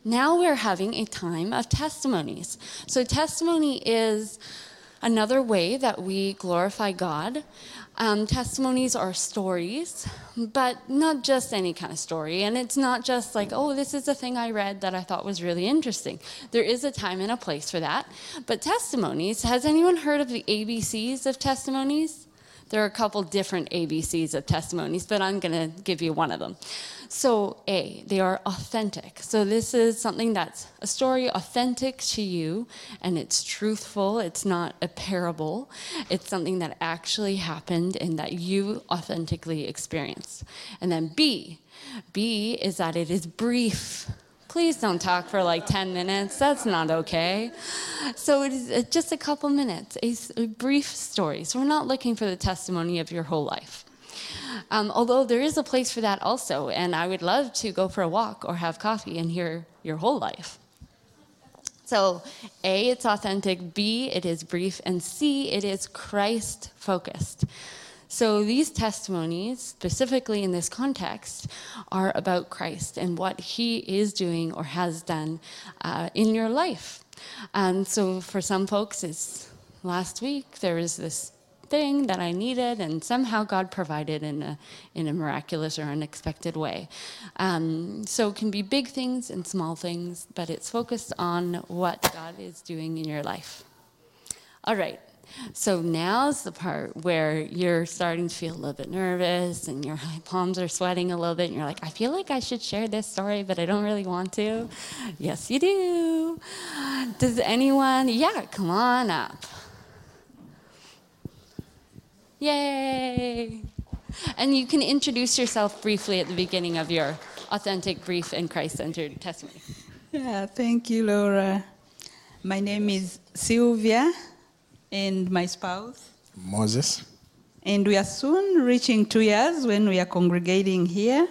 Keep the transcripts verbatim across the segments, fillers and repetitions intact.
Now we're having a time of testimonies. So testimony is another way that we glorify God. Um, testimonies are stories, but not just any kind of story. And it's not just like, oh, this is a thing I read that I thought was really interesting. There is a time and a place for that. But testimonies, has anyone heard of the A B Cs of testimonies? There are a couple different A B Cs of testimonies, but I'm going to give you one of them. So A, they are authentic. So this is something that's a story authentic to you, and it's truthful. It's not a parable. It's something that actually happened and that you authentically experienced. And then B, B is that it is brief. Please don't talk for like ten minutes. That's not okay. So it is just a couple minutes, a, a brief story. So we're not looking for the testimony of your whole life. Um, although there is a place for that also, and I would love to go for a walk or have coffee and hear your whole life. So A, it's authentic, B, it is brief, and C, it is Christ-focused. So these testimonies, specifically in this context, are about Christ and what he is doing or has done uh, in your life. And so for some folks, it's last week, there was this thing that I needed, and somehow God provided in a in a miraculous or unexpected way. Um, so it can be big things and small things, but it's focused on what God is doing in your life. All right. So now's the part where you're starting to feel a little bit nervous and your palms are sweating a little bit and you're like, I feel like I should share this story, but I don't really want to. Yes, you do. Does anyone? Yeah, come on up. Yay! And you can introduce yourself briefly at the beginning of your authentic, brief, and Christ-centered testimony. Yeah, thank you, Laura. My name is Sylvia, and my spouse, Moses. And we are soon reaching two years when we are congregating here.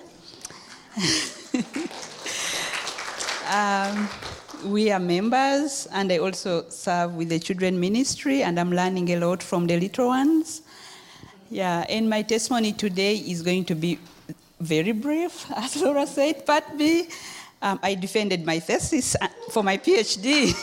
um, we are members, and I also serve with the children ministry, and I'm learning a lot from the little ones. Yeah, and my testimony today is going to be very brief, as Laura said. Part B, um, I defended my thesis for my PhD.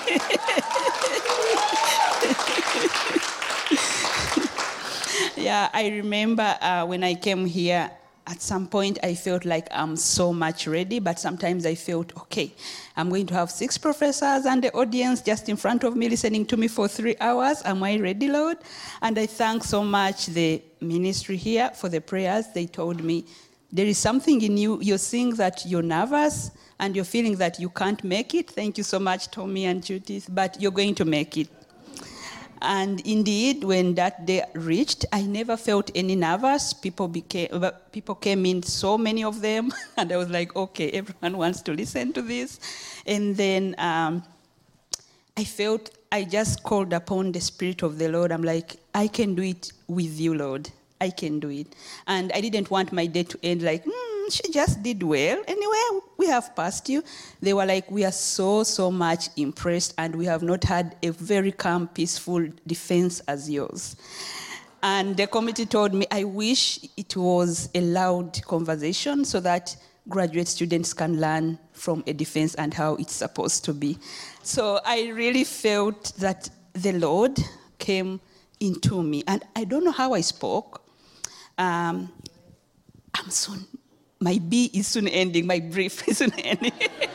Yeah, I remember uh, when I came here, at some point I felt like I'm so much ready, but sometimes I felt, okay, I'm going to have six professors and the audience just in front of me listening to me for three hours. Am I ready, Lord? And I thank so much the ministry here for the prayers. They told me, there is something in you. You're seeing that you're nervous and you're feeling that you can't make it. Thank you so much, Tommy and Judith, but you're going to make it. And indeed, when that day reached, I never felt any nervous. People became, people came in, so many of them, and I was like, okay, everyone wants to listen to this. And then um, I felt, I just called upon the Spirit of the Lord. I'm like, I can do it with you, Lord. I can do it. And I didn't want my day to end like, hmm, she just did well. Anyway, we have passed you. They were like, we are so, so much impressed, and we have not had a very calm, peaceful defense as yours. And the committee told me, I wish it was a loud conversation so that graduate students can learn from a defense and how it's supposed to be. So I really felt that the Lord came into me. And I don't know how I spoke. Um, I'm soon, my B is soon ending, my brief is soon ending.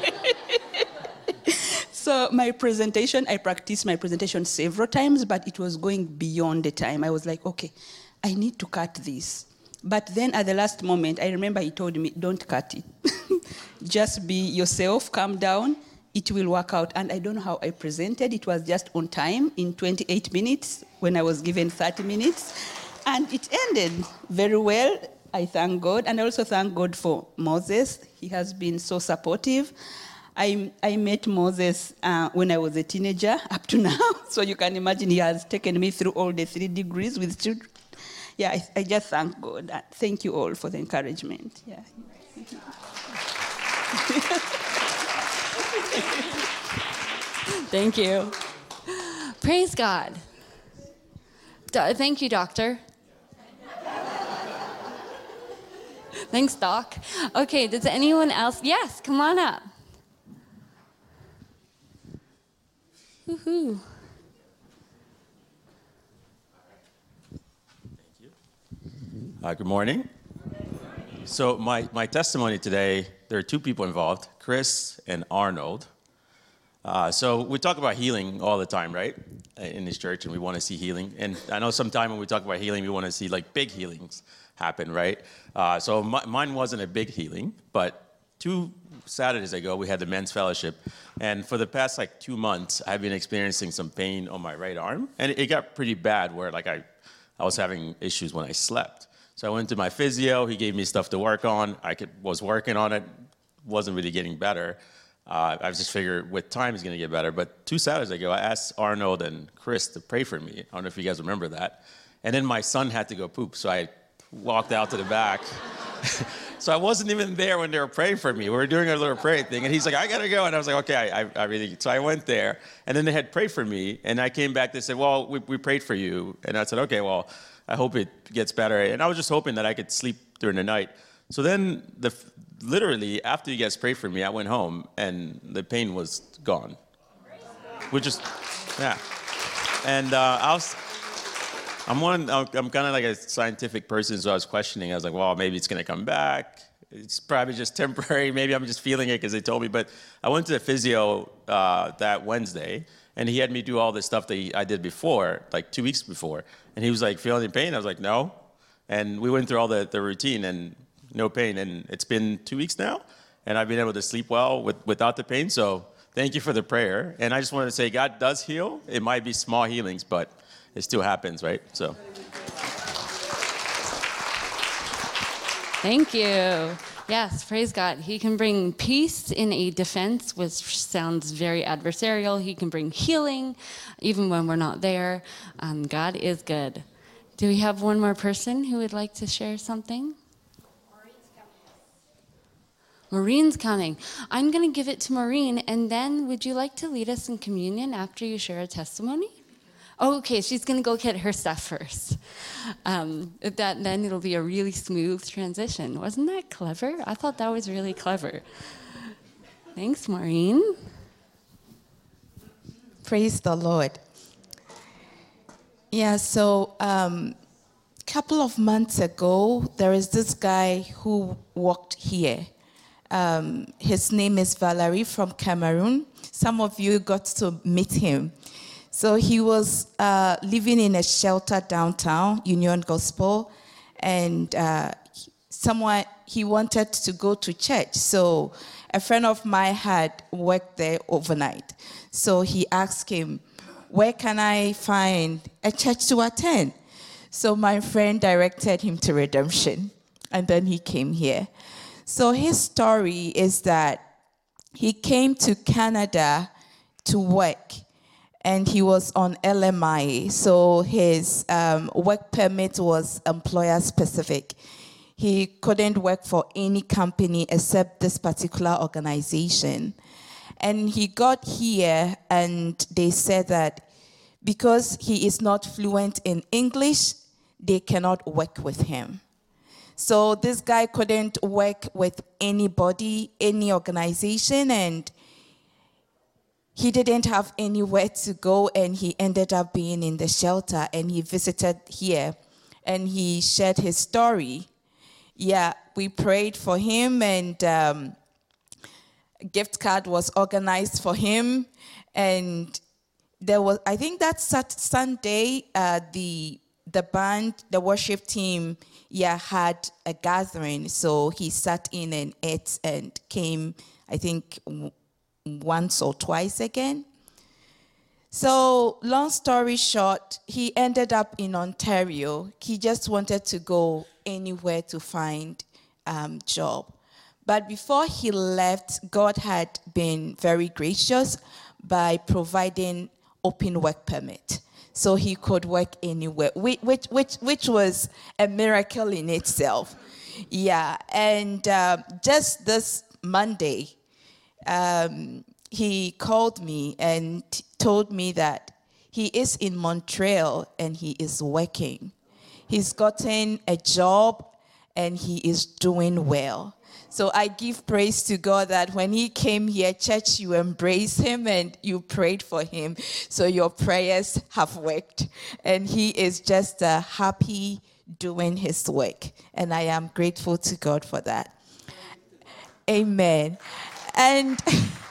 So my presentation, I practiced my presentation several times, but it was going beyond the time. I was like, okay, I need to cut this. But then at the last moment, I remember he told me, don't cut it. Just be yourself, calm down, it will work out. And I don't know how I presented. It was just on time in twenty-eight minutes when I was given thirty minutes. And it ended very well. I thank God. And I also thank God for Moses. He has been so supportive. I, I met Moses uh, when I was a teenager up to now. So you can imagine he has taken me through all the three degrees with children. Yeah, I, I just thank God. Thank you all for the encouragement. Yeah. Thank you. Praise God. Do- thank you, Doctor. Thanks, Doc. Okay, does anyone else? Yes, come on up. Woohoo. Uh, good morning. So my, my testimony today, there are two people involved, Chris and Arnold. Uh, so we talk about healing all the time, right, in this church, and we want to see healing. And I know sometime when we talk about healing, we want to see like big healings happen, right? Uh, so my, mine wasn't a big healing, but two Saturdays ago, we had the men's fellowship. And for the past like two months, I've been experiencing some pain on my right arm. And it got pretty bad where like I, I was having issues when I slept. So I went to my physio. He gave me stuff to work on. I could, was working on it. Wasn't really getting better. Uh, I just figured with time it's going to get better. But two Saturdays ago, I asked Arnold and Chris to pray for me. I don't know if you guys remember that. And then my son had to go poop, so I walked out to the back. So I wasn't even there when they were praying for me. We were doing a little prayer thing, and he's like, I got to go. And I was like, okay, I, I really, so I went there. And then they had prayed for me, and I came back. They said, well, we, we prayed for you. And I said, okay, well, I hope it gets better. And I was just hoping that I could sleep during the night. So then, the, literally, after you guys prayed for me, I went home, and the pain was gone. Which is, yeah. And uh, I was, I'm one, I'm kind of like a scientific person, so I was questioning. I was like, well, maybe it's going to come back. It's probably just temporary. Maybe I'm just feeling it because they told me. But I went to the physio uh, that Wednesday, and he had me do all this stuff that he, I did before, like two weeks before. And he was like, feeling any pain? I was like, no. And we went through all the, the routine, and no pain. And it's been two weeks now, and I've been able to sleep well with, without the pain. So thank you for the prayer. And I just wanted to say God does heal. It might be small healings, but it still happens, right? So. Thank you. Yes, praise God. He can bring peace in a defense, which sounds very adversarial. He can bring healing, even when we're not there. Um, God is good. Do we have one more person who would like to share something? Maureen's coming. I'm going to give it to Maureen, and then would you like to lead us in communion after you share a testimony? Oh, okay, she's going to go get her stuff first. Um, that, then it'll be a really smooth transition. Wasn't that clever? I thought that was really clever. Thanks, Maureen. Praise the Lord. Yeah, so a um, couple of months ago, there is this guy who walked here. Um, his name is Valerie from Cameroon. Some of you got to meet him. So he was uh, living in a shelter downtown, Union Gospel, and uh, someone, he wanted to go to church. So a friend of mine had worked there overnight. So he asked him, where can I find a church to attend? So my friend directed him to Redemption, and then he came here. So his story is that he came to Canada to work, and he was on L M I A, so his um, work permit was employer-specific. He couldn't work for any company except this particular organization. And he got here, and they said that because he is not fluent in English, they cannot work with him. So this guy couldn't work with anybody, any organization, and he didn't have anywhere to go, and he ended up being in the shelter, and he visited here, and he shared his story. Yeah, we prayed for him, and um, a gift card was organized for him, and there was, I think that Sunday, uh, the the band, the worship team, yeah, had a gathering, so he sat in and ate and came, I think, once or twice again. So long story short, he ended up in Ontario. He just wanted to go anywhere to find a um, job. But before he left, God had been very gracious by providing open work permit, so he could work anywhere, which, which, which was a miracle in itself. Yeah, and uh, just this Monday, um, he called me and told me that he is in Montreal and he is working. He's gotten a job and he is doing well. So I give praise to God that when he came here, church, you embraced him and you prayed for him. So your prayers have worked. And he is just uh, happy doing his work. And I am grateful to God for that. Amen. And,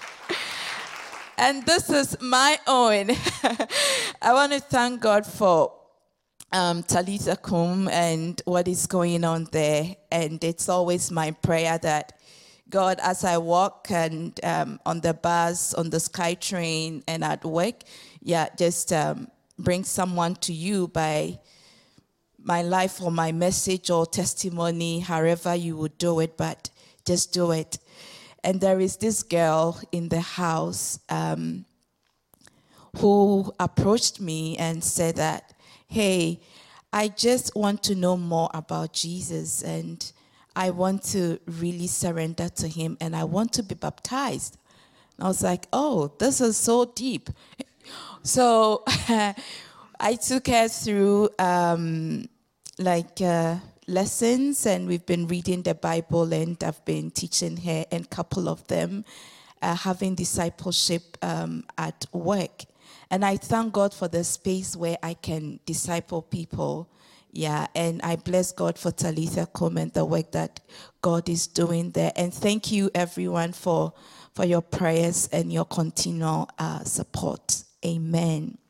and this is my own. I want to thank God for Um, Talitha Kum and what is going on there. And it's always my prayer that God, as I walk and um, on the bus, on the SkyTrain and at work, yeah, just um, bring someone to you by my life or my message or testimony, however you would do it, but just do it. And there is this girl in the house um, who approached me and said that, hey, I just want to know more about Jesus and I want to really surrender to him and I want to be baptized. And I was like, oh, this is so deep. So I took her through um, like uh, lessons and we've been reading the Bible and I've been teaching her and a couple of them uh, having discipleship um, at work. And I thank God for the space where I can disciple people. Yeah, and I bless God for Talitha Kum and the work that God is doing there. And thank you, everyone, for, for your prayers and your continual uh, support. Amen.